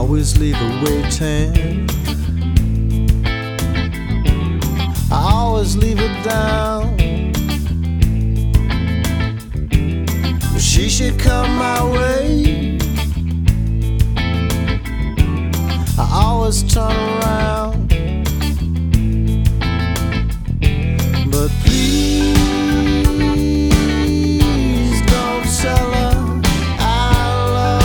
always leave her waiting. I always leave her down. But she should come my way.